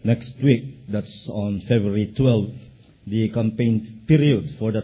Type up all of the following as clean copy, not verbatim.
next week, that's on February 12, the campaign period for the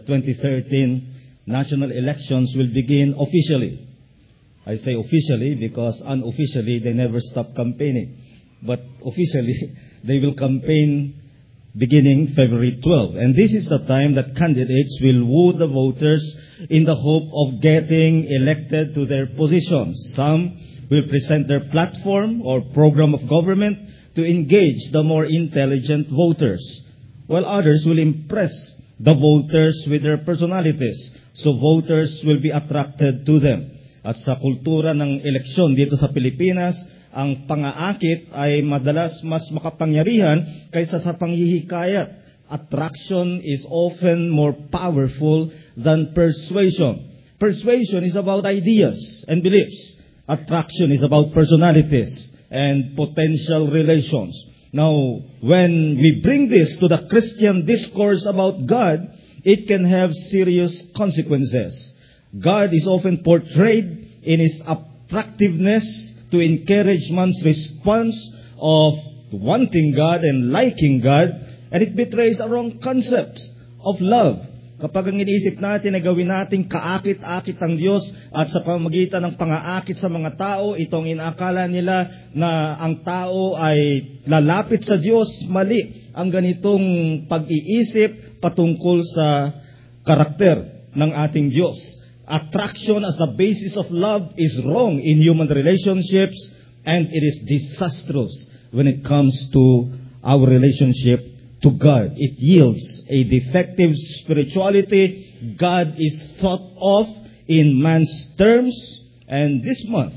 2013 national elections will begin officially. I say officially because unofficially they never stop campaigning. But officially, they will campaign beginning February 12. And this is the time that candidates will woo the voters in the hope of getting elected to their positions. Some will present their platform or program of government to engage the more intelligent voters, while others will impress the voters with their personalities, so voters will be attracted to them. At sa kultura ng eleksyon dito sa Pilipinas, ang pangaakit ay madalas mas makapangyarihan kaysa sa panghihikayat. Attraction is often more powerful than persuasion. Persuasion is about ideas and beliefs. Attraction is about personalities and potential relations. Now, when we bring this to the Christian discourse about God, it can have serious consequences. God is often portrayed in His attractiveness to encourage man's response of wanting God and liking God, and it betrays a wrong concept of love. Kapag ang iniisip natin na gawin nating kaakit-akit ang Diyos at sa pamamagitan ng pangaakit sa mga tao, itong inaakala nila na ang tao ay lalapit sa Diyos, mali ang ganitong pag-iisip patungkol sa karakter ng ating Diyos. Attraction as the basis of love is wrong in human relationships, and it is disastrous when it comes to our relationship to God. It yields a defective spirituality. God is thought of in man's terms. And this month,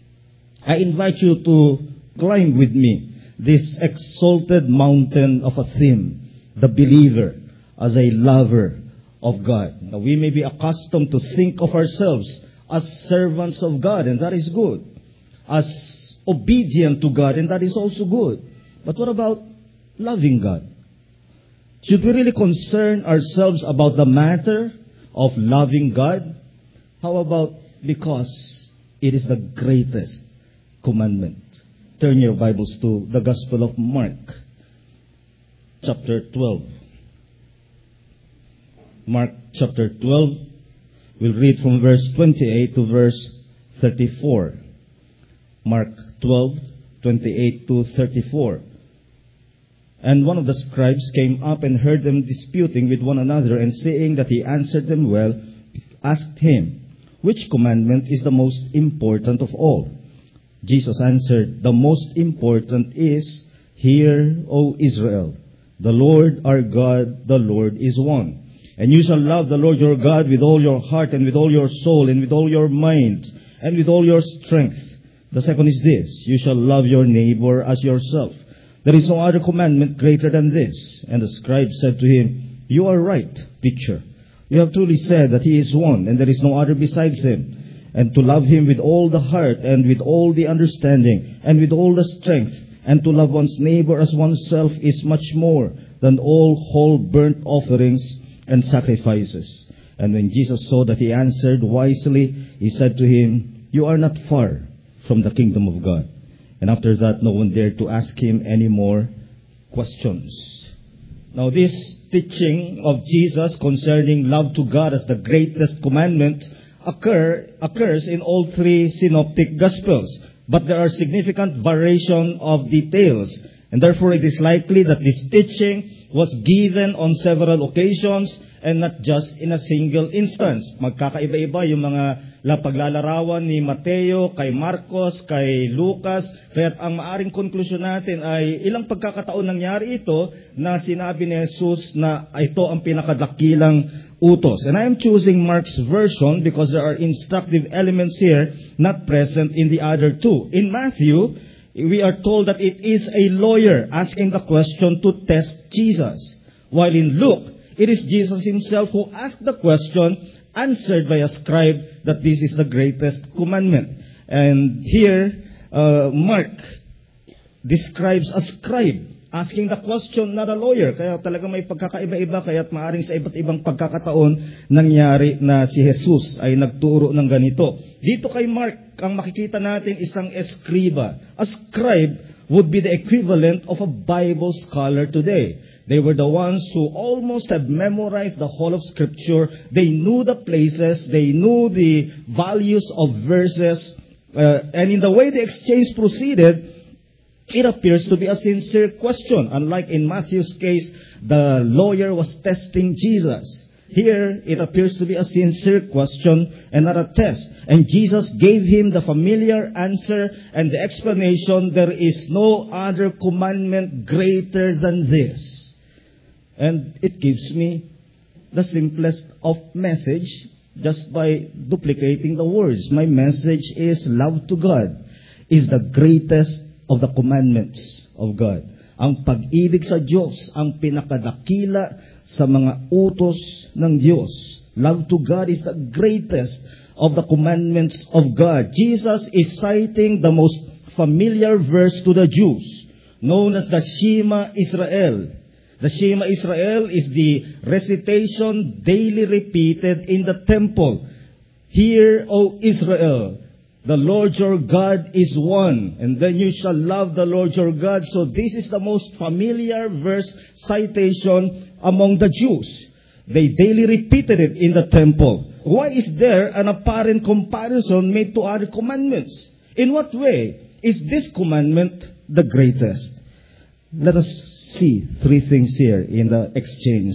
I invite you to climb with me this exalted mountain of a theme, the believer as a lover of God. Now, we may be accustomed to think of ourselves as servants of God, and that is good. As obedient to God, and that is also good. But what about loving God? Should we really concern ourselves about the matter of loving God? How about because it is the greatest commandment? Turn your Bibles to the Gospel of Mark, chapter 12. Mark chapter 12, we'll read from verse 28 to verse 34. Mark 12, 28 to 34. And one of the scribes came up and heard them disputing with one another, and seeing that he answered them well, asked him, which commandment is the most important of all? Jesus answered, the most important is, hear, O Israel, the Lord our God, the Lord is one. And you shall love the Lord your God with all your heart and with all your soul and with all your mind and with all your strength. The second is this, you shall love your neighbor as yourself. There is no other commandment greater than this. And the scribe said to him, you are right, teacher. You have truly said that He is one, and there is no other besides Him. And to love Him with all the heart and with all the understanding and with all the strength, and to love one's neighbor as oneself is much more than all whole burnt offerings and sacrifices. And when Jesus saw that he answered wisely, He said to him, you are not far from the kingdom of God. And after that, no one dared to ask him any more questions. Now, this teaching of Jesus concerning love to God as the greatest commandment occurs in all three synoptic gospels. But there are significant variation of details. And therefore, it is likely that this teaching was given on several occasions and not just in a single instance. Magkakaiba-iba yung mga paglalarawan ni Mateo, kay Marcos, kay Lucas. Kaya ang maaring konklusyon natin ay ilang pagkakataon nangyari ito na sinabi ni Jesus na ito ang pinakadakilang utos. And I am choosing Mark's version because there are instructive elements here not present in the other two. In Matthew, we are told that it is a lawyer asking the question to test Jesus. While in Luke, it is Jesus himself who asked the question, answered by a scribe, that this is the greatest commandment. And here, Mark describes a scribe asking the question, not a lawyer. Kaya talaga may pagkakaiba-iba, kaya't maaring sa iba't ibang pagkakataon nangyari na si Jesus ay nagturo ng ganito. Dito kay Mark, ang makikita natin isang eskriba, a scribe would be the equivalent of a Bible scholar today. They were the ones who almost have memorized the whole of Scripture. They knew the places. They knew the values of verses. And in the way the exchange proceeded, it appears to be a sincere question. Unlike in Matthew's case, the lawyer was testing Jesus. Here, it appears to be a sincere question and not a test. And Jesus gave him the familiar answer and the explanation, there is no other commandment greater than this. And it gives me the simplest of message just by duplicating the words. My message is love to God is the greatest of the commandments of God. Ang pag-ibig sa Diyos ang pinakadakila sa mga utos ng Diyos. Love to God is the greatest of the commandments of God. Jesus is citing the most familiar verse to the Jews, known as the Shema Israel. The Shema Israel is the recitation daily repeated in the temple. Hear, O Israel, the Lord your God is one, and then you shall love the Lord your God. So this is the most familiar verse citation among the Jews. They daily repeated it in the temple. Why is there an apparent comparison made to other commandments? In what way is this commandment the greatest? Let us see three things here in the exchange.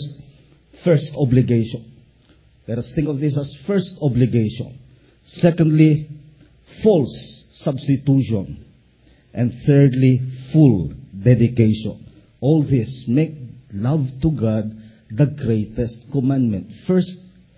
First obligation. Let us think of this as first obligation. Secondly, false substitution. And thirdly, full dedication. All this make love to God the greatest commandment. First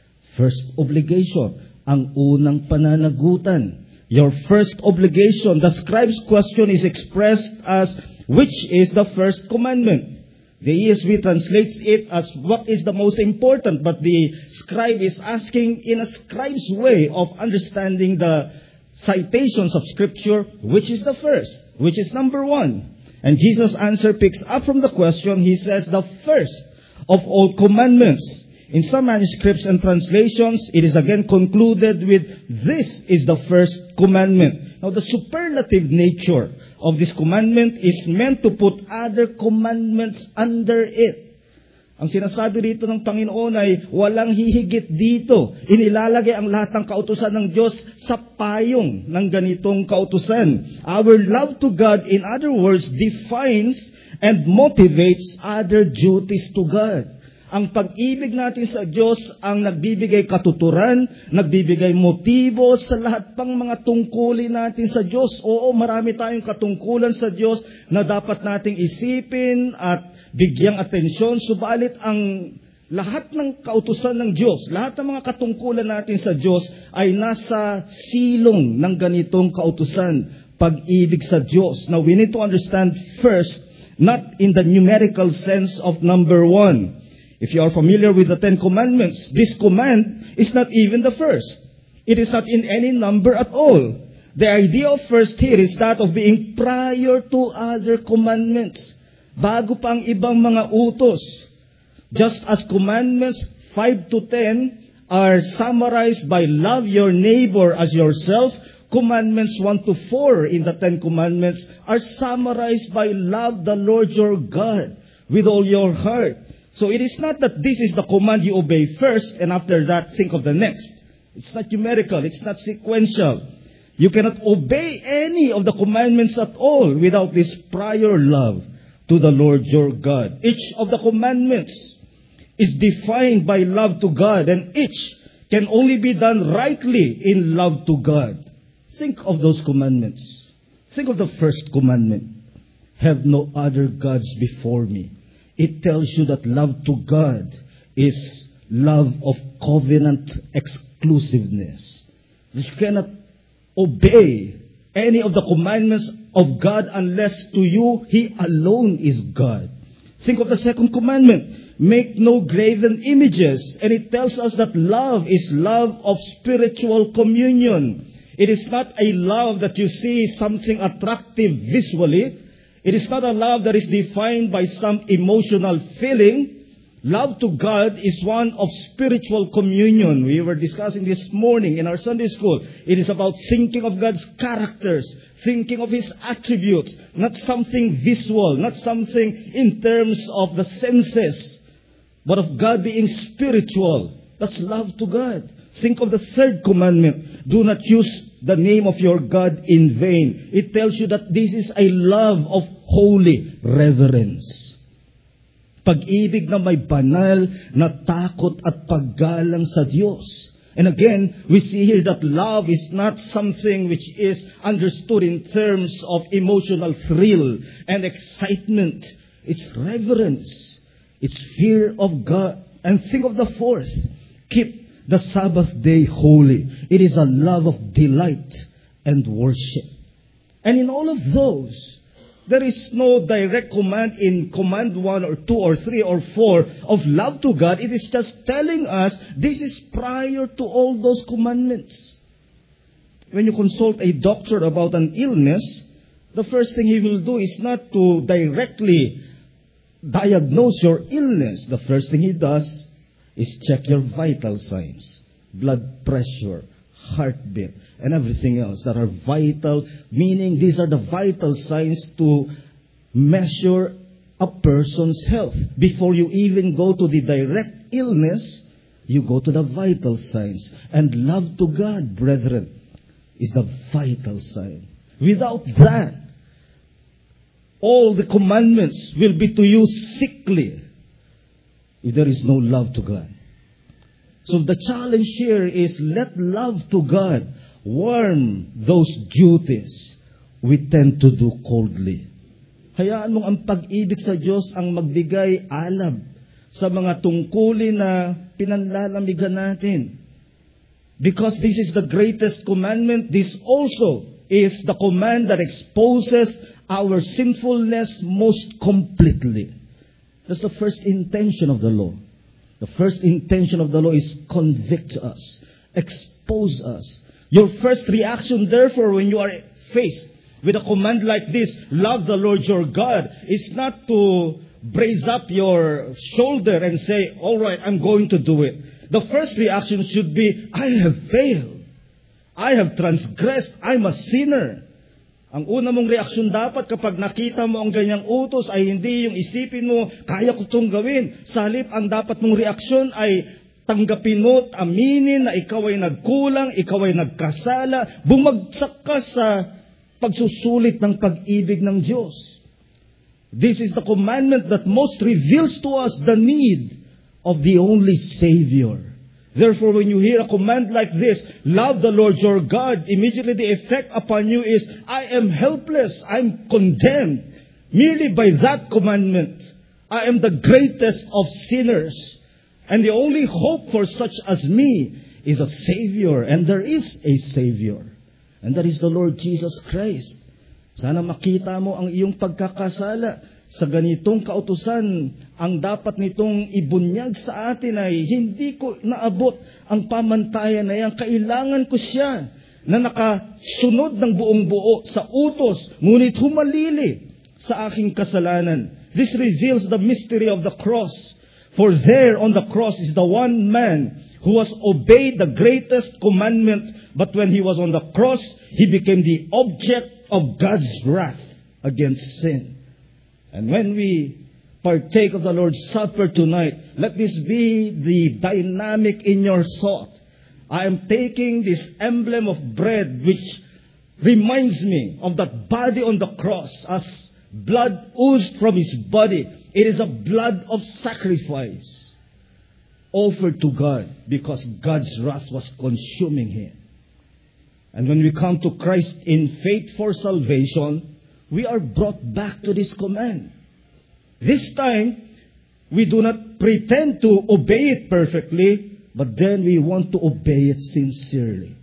obligation. Ang unang pananagutan. Your first obligation. The scribe's question is expressed as, which is the first commandment? The ESV translates it as what is the most important, but the scribe is asking in a scribe's way of understanding the citations of Scripture, which is the first, which is number one. And Jesus' answer picks up from the question. He says, the first of all commandments. In some manuscripts and translations, it is again concluded with, this is the first commandment. Now, the superlative nature of this commandment is meant to put other commandments under it. Ang sinasabi rito ng Panginoon ay walang hihigit dito. Inilalagay ang lahat ng kautusan ng Diyos sa payong ng ganitong kautusan. Our love to God, in other words, defines and motivates other duties to God. Ang pag-ibig natin sa Diyos ang nagbibigay katuturan, nagbibigay motibo sa lahat pang mga tungkulin natin sa Diyos. Oo, marami tayong katungkulan sa Diyos na dapat nating isipin at bigyang atensyon. Subalit ang lahat ng kautusan ng Diyos, lahat ng mga katungkulan natin sa Diyos ay nasa silong ng ganitong kautusan, pag-ibig sa Diyos. Now, we need to understand first, not in the numerical sense of number one. If you are familiar with the Ten Commandments, this command is not even the first. It is not in any number at all. The idea of first here is that of being prior to other commandments. Bago pa ang ibang mga utos. Just as commandments 5 to 10 are summarized by love your neighbor as yourself, commandments 1 to 4 in the Ten Commandments are summarized by love the Lord your God with all your heart. So it is not that this is the command you obey first and after that think of the next. It's not numerical. It's not sequential. You cannot obey any of the commandments at all without this prior love to the Lord your God. Each of the commandments is defined by love to God, and each can only be done rightly in love to God. Think of those commandments. Think of the first commandment. Have no other gods before me. It tells you that love to God is love of covenant exclusiveness. You cannot obey any of the commandments of God unless to you, He alone is God. Think of the second commandment. Make no graven images. And it tells us that love is love of spiritual communion. It is not a love that you see something attractive visually. It is not a love that is defined by some emotional feeling. Love to God is one of spiritual communion. We were discussing this morning in our Sunday school. It is about thinking of God's characters, thinking of His attributes, not something visual, not something in terms of the senses, but of God being spiritual. That's love to God. Think of the third commandment. Do not use the name of your God in vain. It tells you that this is a love of holy reverence. Pag-ibig na may banal na takot at paggalang sa Diyos. And again, we see here that love is not something which is understood in terms of emotional thrill and excitement. It's reverence. It's fear of God. And think of the fourth. Keep the Sabbath day holy. It is a love of delight and worship. And in all of those, there is no direct command in command 1 or 2 or 3 or 4 of love to God. It is just telling us this is prior to all those commandments. When you consult a doctor about an illness, the first thing he will do is not to directly diagnose your illness. The first thing he does is check your vital signs, blood pressure, heartbeat, and everything else that are vital, meaning these are the vital signs to measure a person's health. Before you even go to the direct illness, you go to the vital signs. And love to God, brethren, is the vital sign. Without that, all the commandments will be to you sickly if there is no love to God. So the challenge here is let love to God warm those duties we tend to do coldly. Hayaan mong ang pag-ibig sa Diyos ang magbigay alab sa mga tungkulin na pinanlalamigan natin. Because this is the greatest commandment, this also is the command that exposes our sinfulness most completely. That's the first intention of the law. The first intention of the law is convict us, expose us. Your first reaction, therefore, when you are faced with a command like this, love the Lord your God, is not to brace up your shoulder and say, all right, I'm going to do it. The first reaction should be, I have failed. I have transgressed. I'm a sinner. Ang una mong reaksyon dapat kapag nakita mo ang ganyang utos ay hindi yung isipin mo, kaya ko itong gawin. Sa halip, ang dapat mong reaksyon ay tanggapin mo at aminin na ikaw ay nagkulang, ikaw ay nagkasala, bumagsak ka sa pagsusulit ng pag-ibig ng Diyos. This is the commandment that most reveals to us the need of the only Savior. Therefore, when you hear a command like this, love the Lord your God, immediately the effect upon you is, I am helpless, I'm condemned. Merely by that commandment, I am the greatest of sinners. And the only hope for such as me is a Savior. And there is a Savior. And that is the Lord Jesus Christ. Sana makita mo ang iyong pagkakasala. Sa ganitong kautusan, ang dapat nitong ibunyag sa atin ay hindi ko naabot ang pamantayan na yan. Kailangan ko siya na nakasunod ng buong buo sa utos, ngunit humalili sa aking kasalanan. This reveals the mystery of the cross. For there on the cross is the one man who was obeyed the greatest commandment, but when he was on the cross, he became the object of God's wrath against sin. And when we partake of the Lord's Supper tonight, let this be the dynamic in your thought. I am taking this emblem of bread which reminds me of that body on the cross as blood oozed from His body. It is a blood of sacrifice offered to God because God's wrath was consuming Him. And when we come to Christ in faith for salvation, we are brought back to this command. This time, we do not pretend to obey it perfectly, but then we want to obey it sincerely.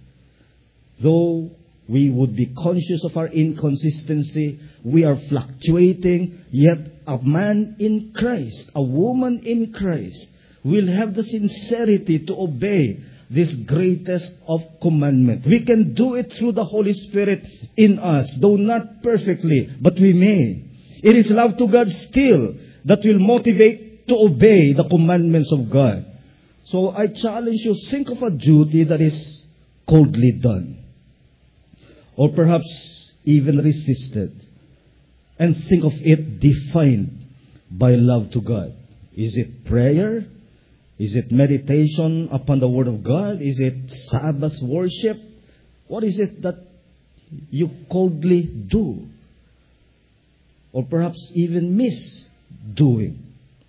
Though we would be conscious of our inconsistency, we are fluctuating, yet a man in Christ, a woman in Christ, will have the sincerity to obey this greatest of commandment. We can do it through the Holy Spirit in us, though not perfectly, but we may. It is love to God still that will motivate to obey the commandments of God. So I challenge you, think of a duty that is coldly done, or perhaps even resisted, and think of it defined by love to God. Is it prayer? Is it meditation upon the Word of God? Is it Sabbath worship? What is it that you coldly do? Or perhaps even miss doing?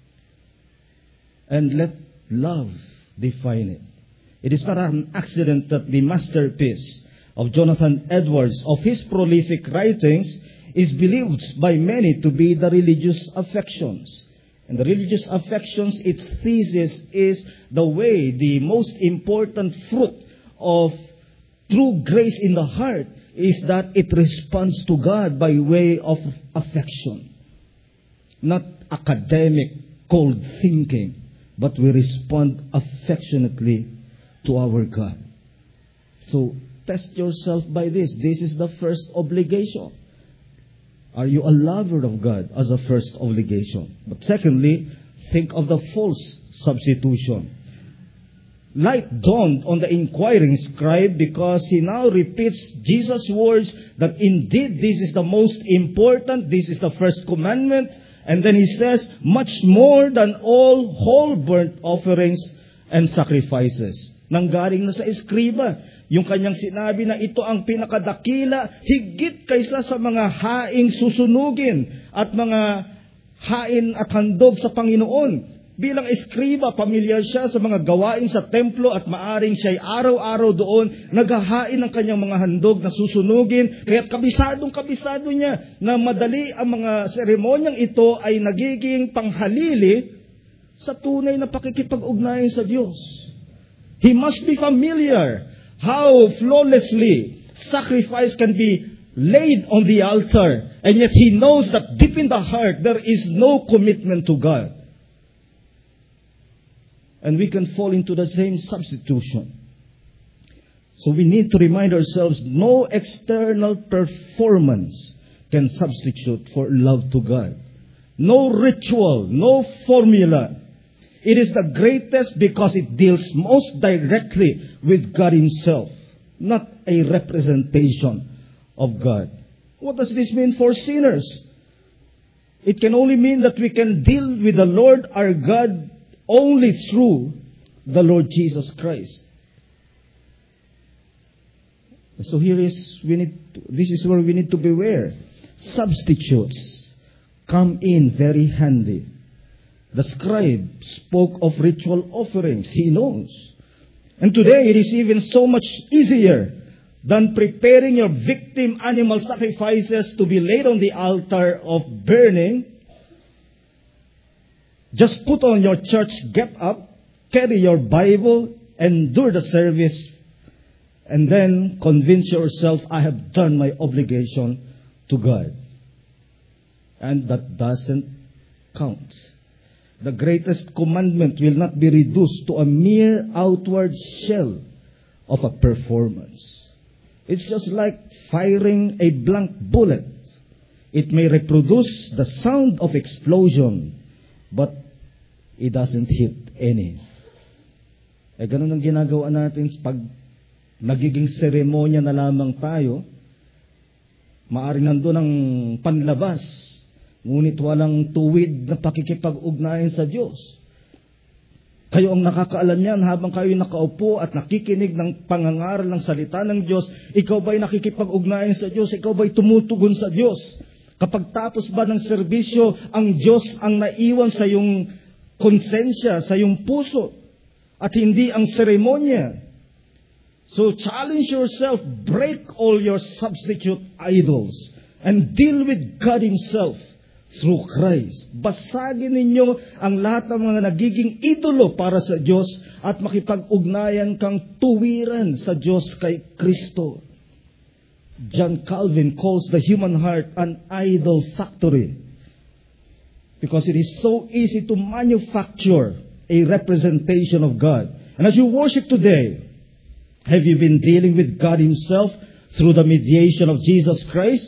And let love define it. It is not an accident that the masterpiece of Jonathan Edwards, of his prolific writings, is believed by many to be the religious affections. And the religious affections, its thesis is the way the most important fruit of true grace in the heart is that it responds to God by way of affection. Not academic, cold thinking, but we respond affectionately to our God. So, test yourself by this. This is the first obligation. Are you a lover of God as a first obligation? But secondly, think of the false substitution. Light dawned on the inquiring scribe because he now repeats Jesus' words that indeed this is the most important, this is the first commandment. And then he says, much more than all whole burnt offerings and sacrifices. Nanggaling na sa eskriba. Yung kanyang sinabi na ito ang pinakadakila, higit kaysa sa mga haing susunugin at mga hain at handog sa Panginoon. Bilang eskriba, pamilyar siya sa mga gawain sa templo at maaring siya'y araw-araw doon naghahain ng kanyang mga handog na susunugin. Kaya't kabisado niya na madali ang mga seremonyang ito ay nagiging panghalili sa tunay na pakikipag-ugnayan sa Diyos. He must be familiar how flawlessly sacrifice can be laid on the altar, and yet he knows that deep in the heart there is no commitment to God. And we can fall into the same substitution. So we need to remind ourselves, no external performance can substitute for love to God. No ritual, no formula. It is the greatest because it deals most directly with God Himself, not a representation of God. What does this mean for sinners? It can only mean that we can deal with the Lord our God only through the Lord Jesus Christ. So this is where we need to beware. Substitutes come in very handy. The scribe spoke of ritual offerings. He knows. And today it is even so much easier than preparing your victim animal sacrifices to be laid on the altar of burning. Just put on your church get-up, carry your Bible, endure the service, and then convince yourself, I have done my obligation to God. And that doesn't count. The greatest commandment will not be reduced to a mere outward shell of a performance. It's just like firing a blank bullet. It may reproduce the sound of explosion, but it doesn't hit any. Ganun ang ginagawa natin pag nagiging seremonya na lamang tayo. Maaring nandun ang panlabas, ngunit walang tuwid na pakikipag-ugnayan sa Diyos. Kayo ang nakakaalam yan habang kayo nakaupo at nakikinig ng pangangaral ng salita ng Diyos. Ikaw ba'y nakikipag-ugnayan sa Diyos? Ikaw ba'y tumutugon sa Diyos? Kapag tapos ba ng serbisyo, ang Diyos ang naiwan sa iyong konsensya, sa iyong puso, at hindi ang seremonya. So challenge yourself, break all your substitute idols, and deal with God Himself through Christ. Basagin ninyo ang lahat ng mga nagiging idolo para sa Diyos at makipag-ugnayan kang tuwiran sa Diyos kay Kristo. John Calvin calls the human heart an idol factory because it is so easy to manufacture a representation of God. And as you worship today, have you been dealing with God Himself through the mediation of Jesus Christ?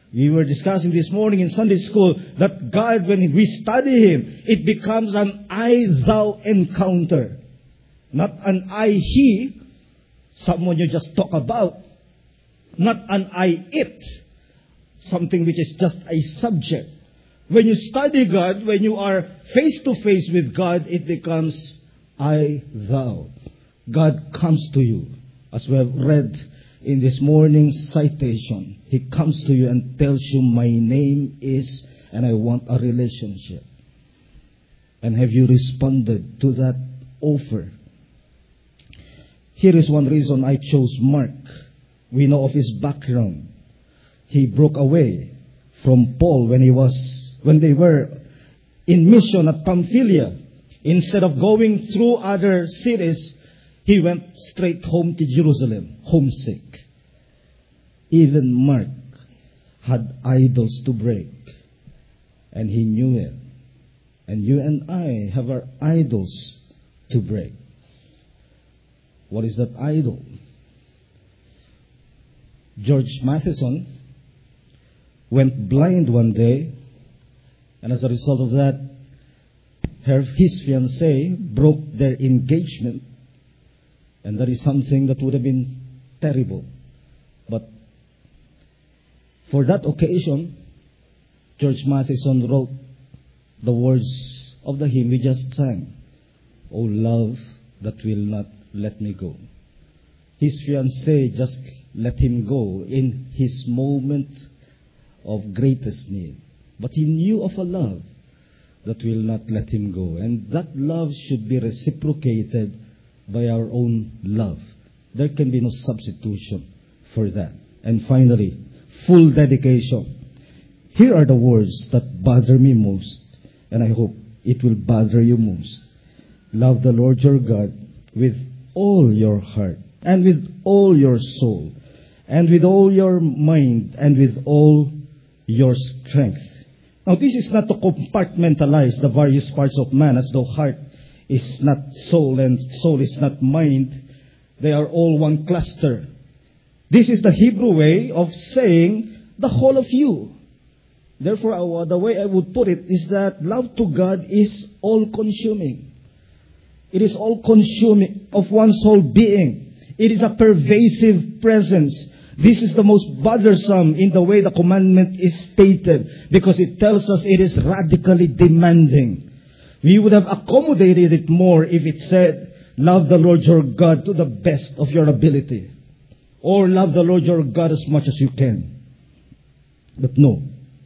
We were discussing this morning in Sunday school that God, when we study Him, it becomes an I-thou encounter. Not an I-he, someone you just talk about. Not an I-it, something which is just a subject. When you study God, when you are face to face with God, it becomes I-thou. God comes to you. As we have read in this morning's citation, He comes to you and tells you, my name is, and I want a relationship. And have you responded to that offer? Here is one reason I chose Mark. We know of his background. He broke away from Paul when they were in mission at Pamphylia. Instead of going through other cities, he went straight home to Jerusalem, homesick. Even Mark had idols to break, and he knew it. And you and I have our idols to break. What is that idol? George Matheson went blind one day, and as a result of that, his fiancée broke their engagement. And that is something that would have been terrible. But for that occasion, George Matheson wrote the words of the hymn we just sang. O love that will not let me go. His fiancée just let him go in his moment of greatest need. But he knew of a love that will not let him go. And that love should be reciprocated by our own love. There can be no substitution for that. And finally, full dedication. Here are the words that bother me most, and I hope it will bother you most. Love the Lord your God with all your heart, and with all your soul, and with all your mind, and with all your strength. Now, this is not to compartmentalize the various parts of man as though heart is not soul and soul is not mind. They are all one cluster. This is the Hebrew way of saying the whole of you. Therefore, the way I would put it is that love to God is all-consuming. It is all-consuming of one's whole being. It is a pervasive presence. This is the most bothersome in the way the commandment is stated, because it tells us it is radically demanding. We would have accommodated it more if it said, love the Lord your God to the best of your ability. Or love the Lord your God as much as you can. But no.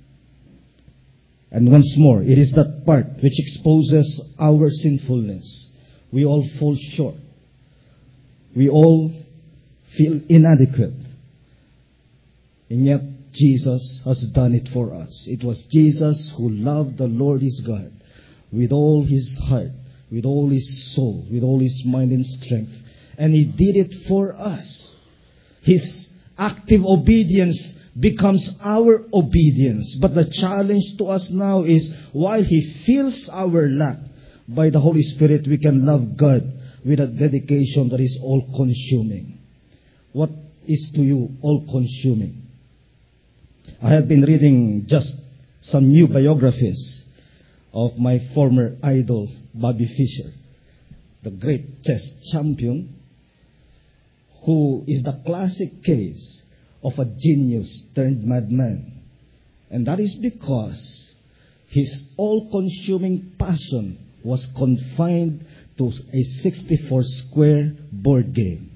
And once more, it is that part which exposes our sinfulness. We all fall short. We all feel inadequate. And yet, Jesus has done it for us. It was Jesus who loved the Lord his God with all his heart, with all his soul, with all his mind and strength. And he did it for us. His active obedience becomes our obedience. But the challenge to us now is, while he fills our lack, by the Holy Spirit, we can love God with a dedication that is all-consuming. What is to you all-consuming? I have been reading just some new biographies of my former idol, Bobby Fischer, the great chess champion, who is the classic case of a genius turned madman. And that is because his all-consuming passion was confined to a 64-square board game.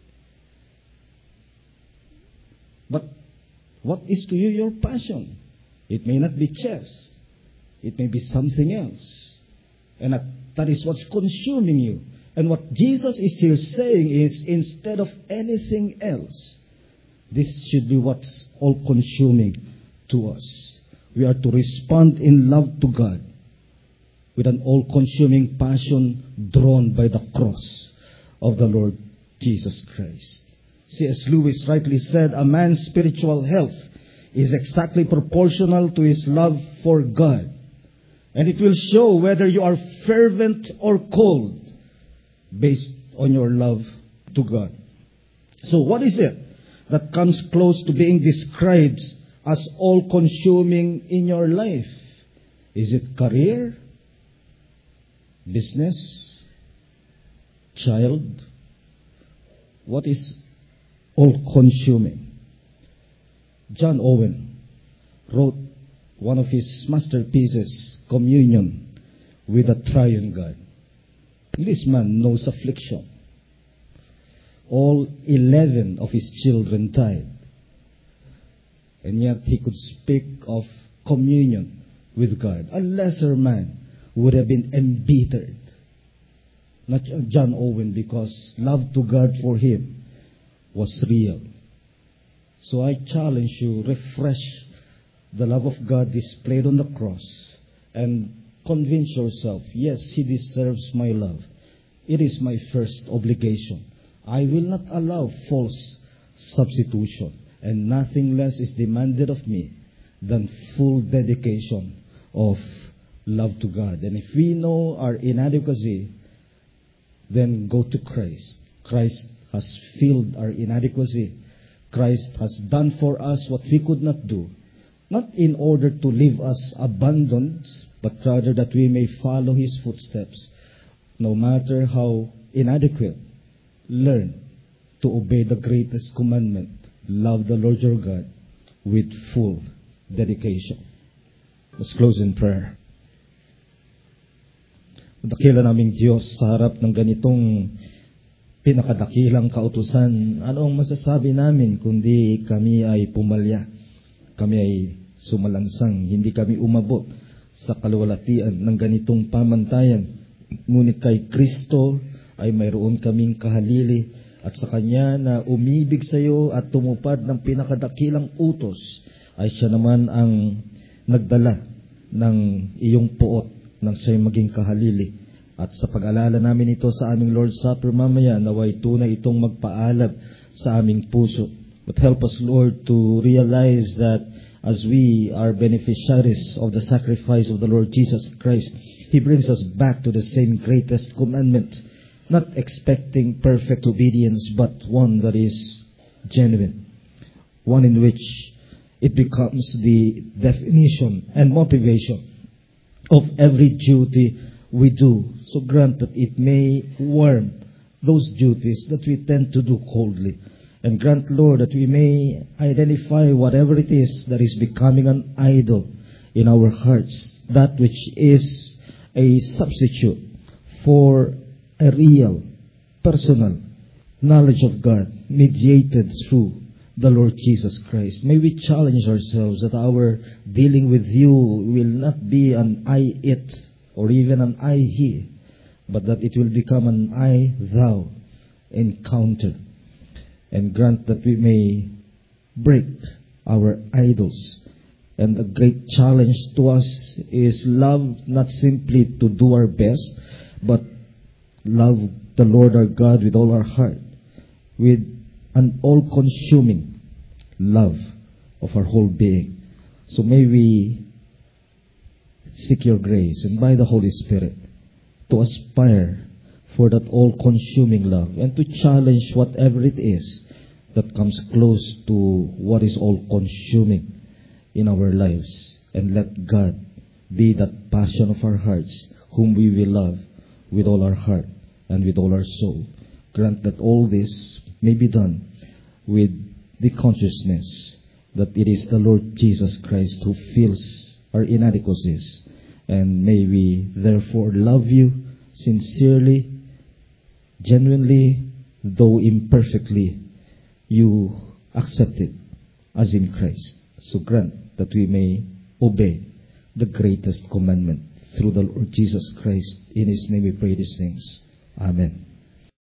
But what is to you your passion? It may not be chess. It may be something else. And that is what's consuming you. And what Jesus is here saying is, instead of anything else, this should be what's all-consuming to us. We are to respond in love to God with an all-consuming passion drawn by the cross of the Lord Jesus Christ. C.S. Lewis rightly said, a man's spiritual health is exactly proportional to his love for God. And it will show whether you are fervent or cold based on your love to God. So what is it that comes close to being described as all-consuming in your life? Is it career, business, child? What is all-consuming? John Owen wrote one of his masterpieces, Communion with a Triune God. This man knows affliction. All 11 of his children died. And yet he could speak of communion with God. A lesser man would have been embittered. Not John Owen, because love to God for him was real. So I challenge you, refresh the love of God displayed on the cross and convince yourself, yes, He deserves my love. It is my first obligation. I will not allow false substitution, and nothing less is demanded of me than full dedication of love to God. And if we know our inadequacy, then go to Christ. Christ has filled our inadequacy. Christ has done for us what we could not do, not in order to leave us abandoned, but rather that we may follow His footsteps. No matter how inadequate, learn to obey the greatest commandment. Love the Lord your God with full dedication. Let's close in prayer. Dakila naming Diyos, sa harap ng ganitong pinakadakilang kautusan, ano ang masasabi namin kundi kami ay pumalya, kami ay sumalansang, hindi kami umabot sa kaluwalhatian ng ganitong pamantayan. Ngunit kay Kristo ay mayroon kaming kahalili, at sa Kanya na umibig sa iyo at tumupad ng pinakadakilang utos, ay Siya naman ang nagdala ng iyong puot nang siya'y maging kahalili. At sa pag-alala namin ito sa aming Lord's Supper mamaya, naway tunay itong magpaalab sa aming puso. But help us, Lord, to realize that as we are beneficiaries of the sacrifice of the Lord Jesus Christ, He brings us back to the same greatest commandment, not expecting perfect obedience, but one that is genuine, one in which it becomes the definition and motivation of every duty we do. So grant that it may warm those duties that we tend to do coldly. And grant, Lord, that we may identify whatever it is that is becoming an idol in our hearts, that which is a substitute for a real, personal knowledge of God mediated through the Lord Jesus Christ. May we challenge ourselves that our dealing with you will not be an I-it or even an I-he, but that it will become an I-thou encounter. And grant that we may break our idols. And the great challenge to us is love, not simply to do our best, but love the Lord our God with all our heart, with an all-consuming love of our whole being. So may we seek your grace and by the Holy Spirit to aspire for that all-consuming love and to challenge whatever it is that comes close to what is all-consuming in our lives. And let God be that passion of our hearts, whom we will love with all our heart and with all our soul. Grant that all this may be done with the consciousness that it is the Lord Jesus Christ who fills our inadequacies. And may we therefore love you sincerely, genuinely, though imperfectly, you accept it as in Christ. So grant that we may obey the greatest commandment through the Lord Jesus Christ. In His name we pray these things. Amen.